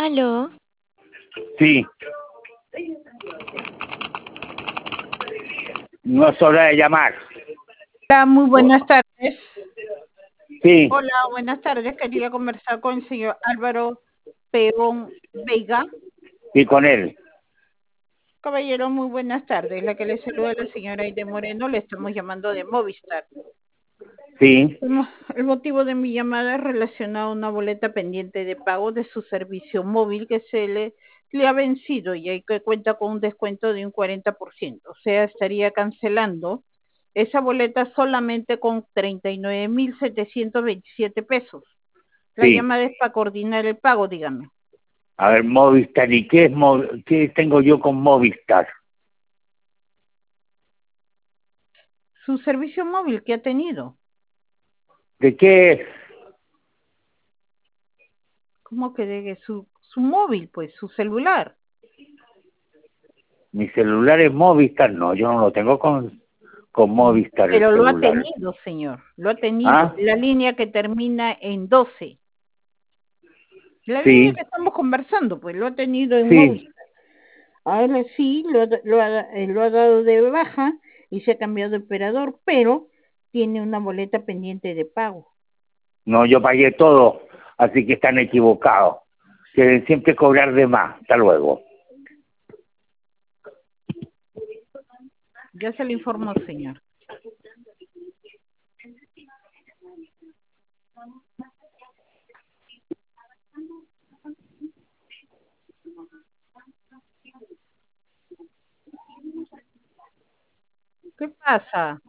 Aló, Sí, no es hora de llamar. Hola, muy buenas tardes. Sí, Hola, buenas tardes. Quería conversar con el señor Álvaro Peón Veiga. y con él. Caballero, muy buenas tardes. La que le saluda la señora Aide Moreno, le estamos llamando de Movistar. Sí, El motivo de mi llamada es relacionado a una boleta pendiente de pago de su servicio móvil que le ha vencido y hay que cuenta con un descuento de un 40%. O sea, estaría cancelando esa boleta solamente con 39.727 pesos. La sí. llamada es para coordinar el pago, dígame. A ver, Movistar. ¿Y qué tengo yo con Movistar? Su servicio móvil que ha tenido. ¿De qué? ¿Cómo que de su móvil, pues, su celular? Mi celular es Movistar. No, yo no lo tengo con Movistar el Pero lo ha celular. tenido, señor, lo ha tenido. ¿Ah? La línea que termina en 12. La línea Sí, que estamos conversando, pues lo ha tenido en sí. móvil. Ahora sí, lo ha dado de baja y se ha cambiado de operador, pero tiene una boleta pendiente de pago. No, yo pagué todo, así que están equivocados. Quieren siempre cobrar de más. Hasta luego. Ya se le informó, señor. ¿Qué pasa?